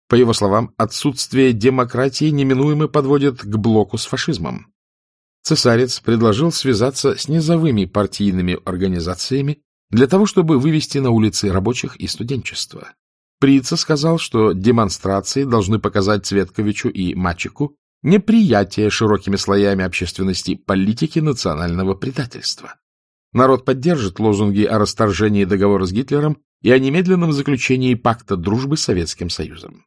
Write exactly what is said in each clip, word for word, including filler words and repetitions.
По его словам, отсутствие демократии неминуемо подводит к блоку с фашизмом. Цесарец предложил связаться с низовыми партийными организациями для того, чтобы вывести на улицы рабочих и студенчество. Прица сказал, что демонстрации должны показать Цветковичу и Мачеку неприятие широкими слоями общественности политики национального предательства. Народ поддержит лозунги о расторжении договора с Гитлером и о немедленном заключении пакта дружбы с Советским Союзом.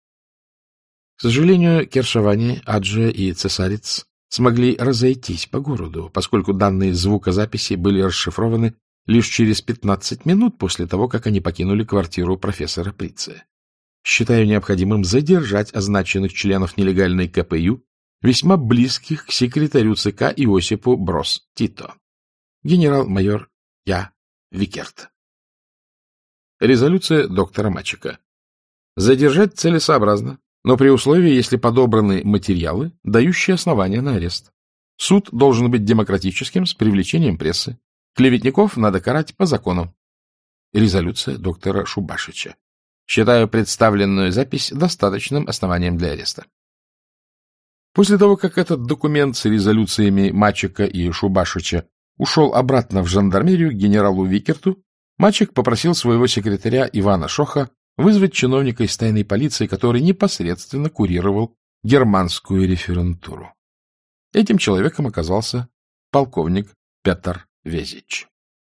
К сожалению, Кершавани, Аджия и Цесарец смогли разойтись по городу, поскольку данные звукозаписи были расшифрованы лишь через пятнадцать минут после того, как они покинули квартиру профессора Прица. Считаю необходимым задержать означенных членов нелегальной ка пэ ю, весьма близких к секретарю ЦК Иосипу Брос Тито. Генерал-майор Я. Викерт. Резолюция доктора Мачека. Задержать целесообразно, но при условии, если подобраны материалы, дающие основания на арест. Суд должен быть демократическим, с привлечением прессы. Клеветников надо карать по закону. Резолюция доктора Шубашича. Считаю представленную запись достаточным основанием для ареста. После того, как этот документ с резолюциями Мачека и Шубашича ушел обратно в жандармерию к генералу Викерту, Мачек попросил своего секретаря Ивана Шоха вызвать чиновника из тайной полиции, который непосредственно курировал германскую референтуру. Этим человеком оказался полковник Петр Везич.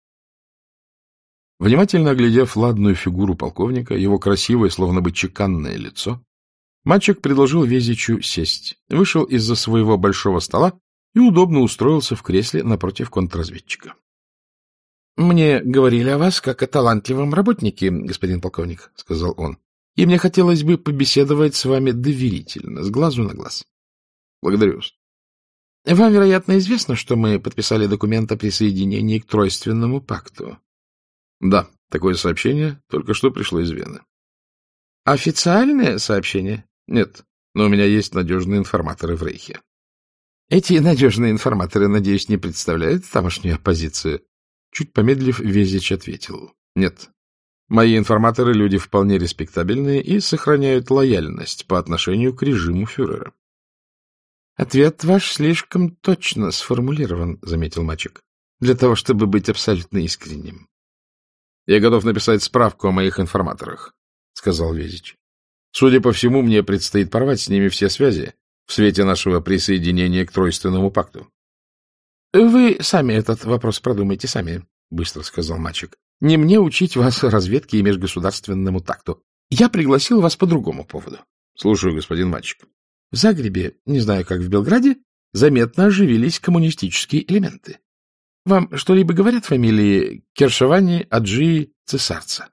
Внимательно оглядев ладную фигуру полковника, его красивое, словно бы чеканное лицо, Мачек предложил Везичу сесть, вышел из-за своего большого стола и удобно устроился в кресле напротив контрразведчика. — Мне говорили о вас как о талантливом работнике, господин полковник, — сказал он, — и мне хотелось бы побеседовать с вами доверительно, с глазу на глаз. — Благодарю вас. — Вам, вероятно, известно, что мы подписали документ о присоединении к Тройственному пакту. — Да, такое сообщение только что пришло из Вены. — Официальное сообщение? — Нет, но у меня есть надежные информаторы в Рейхе. — Эти надежные информаторы, надеюсь, не представляют тамошнюю оппозицию? Чуть помедлив, Везич ответил. — Нет. Мои информаторы — люди вполне респектабельные и сохраняют лояльность по отношению к режиму фюрера. — Ответ ваш слишком точно сформулирован, — заметил Мачек, — для того, чтобы быть абсолютно искренним. — Я готов написать справку о моих информаторах, — сказал Везич. — Судя по всему, мне предстоит порвать с ними все связи в свете нашего присоединения к Тройственному пакту. — Вы сами этот вопрос продумайте сами, — быстро сказал Мачек. — Не мне учить вас разведке и межгосударственному такту. Я пригласил вас по другому поводу. — Слушаю, господин Мачек. В Загребе, не знаю, как в Белграде, заметно оживились коммунистические элементы. Вам что-либо говорят фамилии Кершавани, Аджии, Цесарца?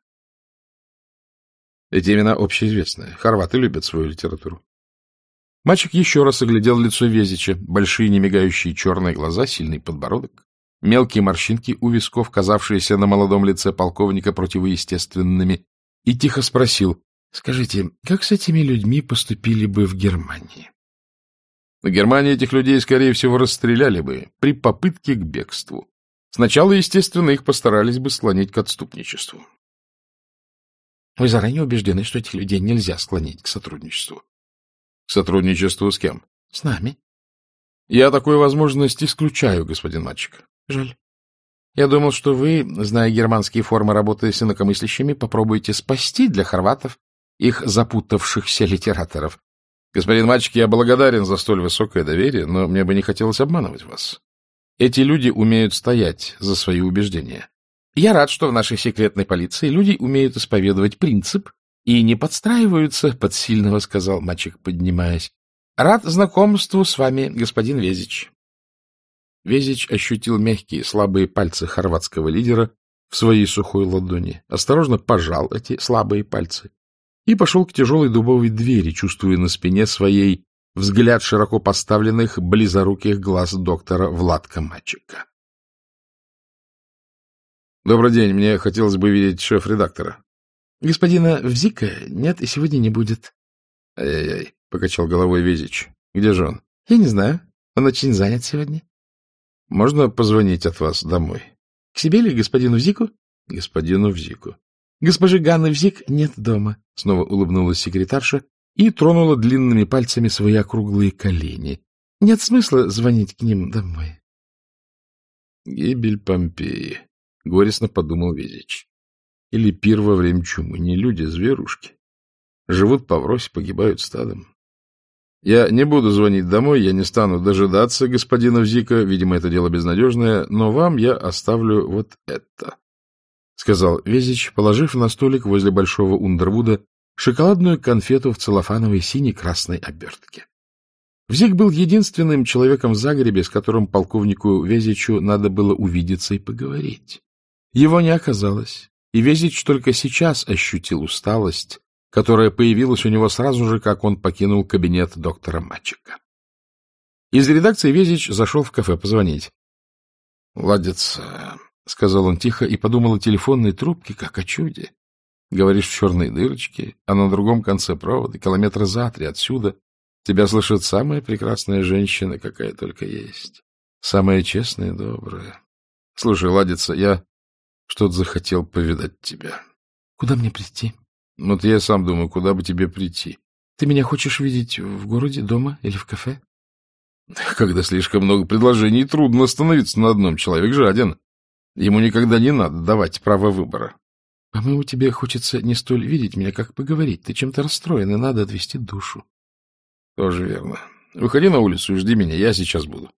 Эти имена общеизвестные. Хорваты любят свою литературу. Мачек еще раз оглядел лицо Везича, большие немигающие черные глаза, сильный подбородок, мелкие морщинки у висков, казавшиеся на молодом лице полковника противоестественными, и тихо спросил: — Скажите, как с этими людьми поступили бы в Германии? В Германии этих людей, скорее всего, расстреляли бы при попытке к бегству. Сначала, естественно, их постарались бы склонить к отступничеству. Вы заранее убеждены, что этих людей нельзя склонить к сотрудничеству? К сотрудничеству с кем? С нами. Я такую возможность исключаю, господин Мачек. Жаль. Я думал, что вы, зная германские формы работы с инакомыслящими, попробуете спасти для хорватов их запутавшихся литераторов. Господин Мачек, я благодарен за столь высокое доверие, но мне бы не хотелось обманывать вас. Эти люди умеют стоять за свои убеждения. Я рад, что в нашей секретной полиции люди умеют исповедовать принцип и не подстраиваются под сильного, — сказал Мачек, поднимаясь. — Рад знакомству с вами, господин Везич. Везич ощутил мягкие, слабые пальцы хорватского лидера в своей сухой ладони, осторожно пожал эти слабые пальцы и пошел к тяжелой дубовой двери, чувствуя на спине своей взгляд широко поставленных, близоруких глаз доктора Владка Мачека. — Добрый день, мне хотелось бы видеть шеф-редактора. — Господина Взика нет и сегодня не будет. — Ай-яй-яй, — покачал головой Везич. — Где же он? — Я не знаю. Он очень занят сегодня. — Можно позвонить от вас домой? — К себе или господину Взику? — Господину Взику. — Госпожи Ганны Взик нет дома, — снова улыбнулась секретарша и тронула длинными пальцами свои округлые колени. — Нет смысла звонить к ним домой. — Гибель Помпеи, — горестно подумал Везич. Или пир во время чумы. Не люди, зверушки. Живут поврось, погибают стадом. Я не буду звонить домой, я не стану дожидаться господина Взика, видимо, это дело безнадежное, но вам я оставлю вот это, — сказал Везич, положив на столик возле большого Ундервуда шоколадную конфету в целлофановой сине-красной обертке. Взик был единственным человеком в Загребе, с которым полковнику Везичу надо было увидеться и поговорить. Его не оказалось, и Везич только сейчас ощутил усталость, которая появилась у него сразу же, как он покинул кабинет доктора Матчика. Из редакции Везич зашел в кафе позвонить. — Ладится, — сказал он тихо и подумал о телефонной трубке, как о чуде. Говоришь в черной дырочке, а на другом конце провода, километра за три отсюда, тебя слышит самая прекрасная женщина, какая только есть. Самая честная и добрая. Слушай, Ладится, я что-то захотел повидать тебя. — Куда мне прийти? — Вот я сам думаю, куда бы тебе прийти. — Ты меня хочешь видеть в городе, дома или в кафе? — Когда слишком много предложений, трудно остановиться на одном. Человек жаден. Ему никогда не надо давать право выбора. — По-моему, тебе хочется не столь видеть меня, как поговорить. Ты чем-то расстроен, и надо отвести душу. — Тоже верно. Выходи на улицу и жди меня, я сейчас буду.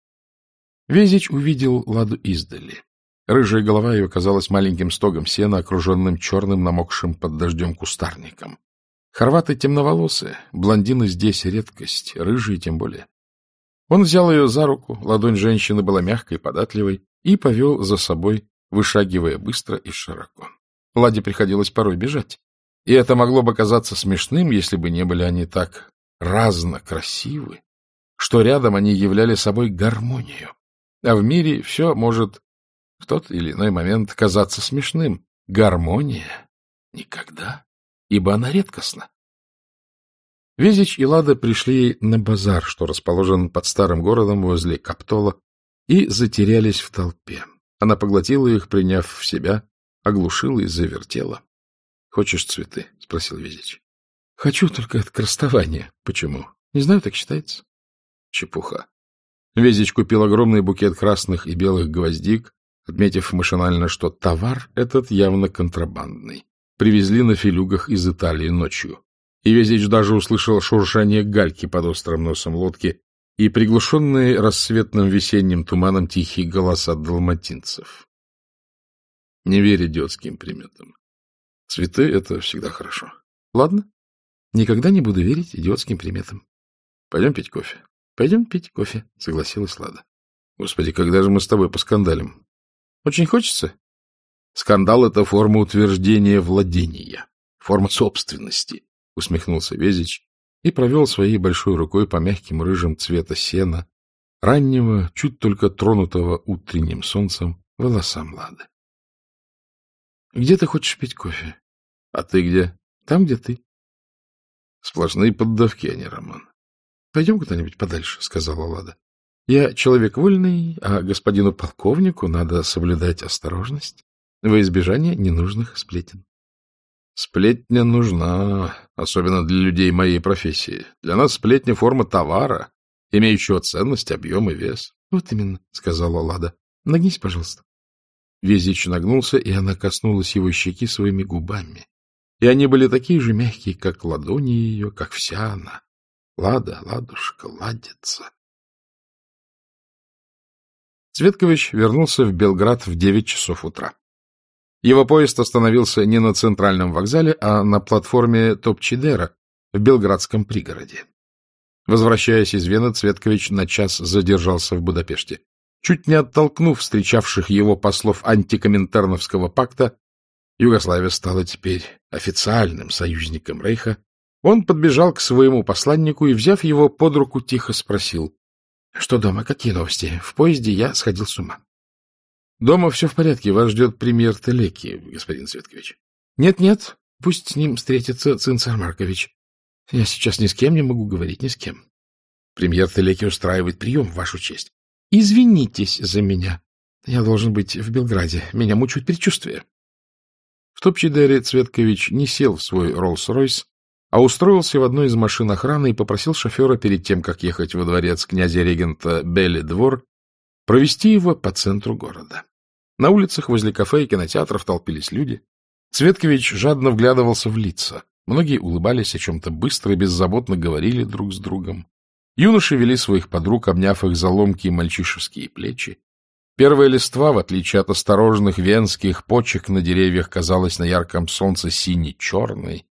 Везич увидел Ладу издали. Рыжая голова ее казалась маленьким стогом сена, окруженным черным намокшим под дождем кустарником. Хорваты темноволосые, блондины здесь редкость, рыжие тем более. Он взял ее за руку, ладонь женщины была мягкой, податливой, и повел за собой, вышагивая быстро и широко. Ладе приходилось порой бежать, и это могло бы казаться смешным, если бы не были они так разно красивы, что рядом они являли собой гармонию. А в мире все может в тот или иной момент казаться смешным. Гармония — никогда, ибо она редкостна. Везич и Лада пришли на базар, что расположен под старым городом возле Каптола, и затерялись в толпе. Она поглотила их, приняв в себя, оглушила и завертела. — Хочешь цветы? — спросил Везич. — Хочу, только это к расставанию. — Почему? — Не знаю, так считается. — Чепуха. Везич купил огромный букет красных и белых гвоздик, отметив машинально, что товар этот явно контрабандный. Привезли на филюгах из Италии ночью. И Везич даже услышал шуршание гальки под острым носом лодки и приглушенные рассветным весенним туманом тихие голоса далматинцев. Не верь идиотским приметам. Цветы — это всегда хорошо. Ладно, никогда не буду верить идиотским приметам. Пойдем пить кофе. Пойдем пить кофе, согласилась Лада. Господи, когда же мы с тобой поскандалим? Очень хочется? Скандал — это форма утверждения владения, форма собственности, усмехнулся Везич и провел своей большой рукой по мягким рыжим цвета сена, раннего, чуть только тронутого утренним солнцем, волосам Лады. — Где ты хочешь пить кофе? — А ты где? — Там, где ты. — Сплошные поддавки, а не роман. — Пойдем куда-нибудь подальше, — сказала Лада. — Я человек вольный, а господину полковнику надо соблюдать осторожность во избежание ненужных сплетен. — Сплетня нужна, особенно для людей моей профессии. Для нас сплетня — форма товара, имеющего ценность, объем и вес. — Вот именно, — сказала Лада. — Нагнись, пожалуйста. Везич нагнулся, и она коснулась его щеки своими губами. И они были такие же мягкие, как ладони ее, как вся она. Лада, ладушка, ладится. Цветкович вернулся в Белград в девять часов утра. Его поезд остановился не на центральном вокзале, а на платформе Топчидера в белградском пригороде. Возвращаясь из Вены, Цветкович на час задержался в Будапеште. Чуть не оттолкнув встречавших его послов антикоминтерновского пакта, Югославия стала теперь официальным союзником Рейха, он подбежал к своему посланнику и, взяв его под руку, тихо спросил: — Что дома? Какие новости? В поезде я сходил с ума. — Дома все в порядке. Вас ждет премьер Телеки, господин Цветкович. Нет, — Нет-нет, пусть с ним встретится Цинцар Маркович. Я сейчас ни с кем не могу говорить, ни с кем. Премьер Телеки устраивает прием в вашу честь. Извинитесь за меня. Я должен быть в Белграде. Меня мучают предчувствия. В Топчи-Дере Цветкович не сел в свой Роллс-Ройс, а устроился в одной из машин охраны и попросил шофера перед тем, как ехать во дворец князя-регента Белли-Двор, провести его по центру города. На улицах возле кафе и кинотеатров толпились люди. Цветкович жадно вглядывался в лица. Многие улыбались, о чем-то быстро и беззаботно говорили друг с другом. Юноши вели своих подруг, обняв их за ломкие мальчишеские плечи. Первая листва, в отличие от осторожных венских почек на деревьях, казалась на ярком солнце сине-черной.